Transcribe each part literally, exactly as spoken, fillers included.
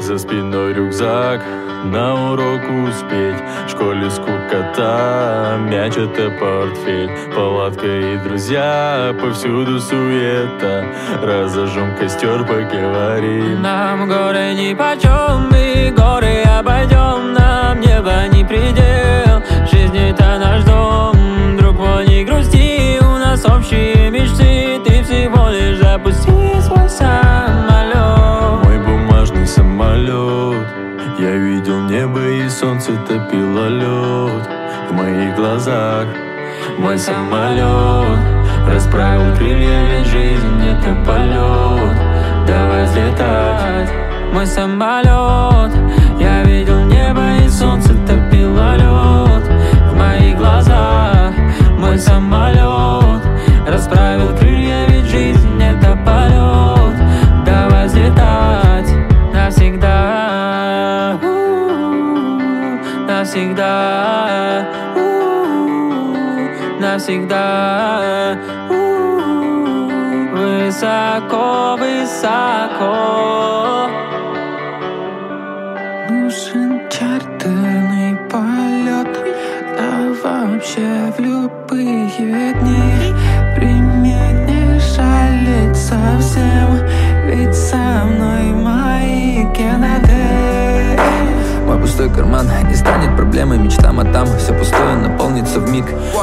За спиной рюкзак, на урок успеть. В школе скукота, мяч это портфель. Палатка и друзья, повсюду суета. Разожжем костер, поговорим. Нам горы нипочем, мы горы обойдем. Нам небо не предел, жизнь это наш дом. Друг мой, не грусти, у нас общие мечты. Ты всего лишь запусти свой самолет. Мой бумажный самолет. Я видел небо и солнце топило лед. В моих глазах мой самолет расправил крылья, ведь жизнь это полет. Давай взлетать. Мой самолет. Я видел небо и солнце топило лед. В моих глазах мой самолет расправил крылья, ведь жизнь это полет. Давай взлетать навсегда, навсегда, навсегда. Высоко, высоко. Нужен чартерный полет, да вообще в любые дни. Время не жалеть совсем, ведь со мной мои гены. Мой пустой карман не станет проблемой мечтам, а там все пустое наполнится вмиг.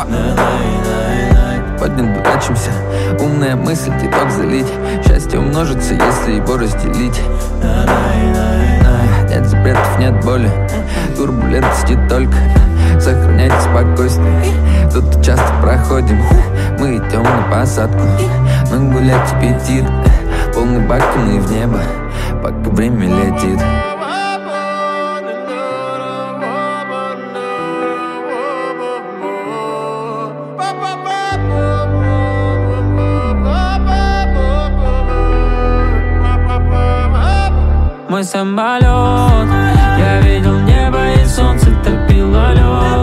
Поднят будачимся, умная мысль, итог залить. Счастье умножится, если его разделить. Нет запретов, нет боли, турбулентности только. Сохраняйте спокойствие, тут часто проходим. Мы идем на посадку, но гулять аппетит. Полный бак, мы в небо, пока время летит. Мой самолет. Я видел небо и солнце топило лед.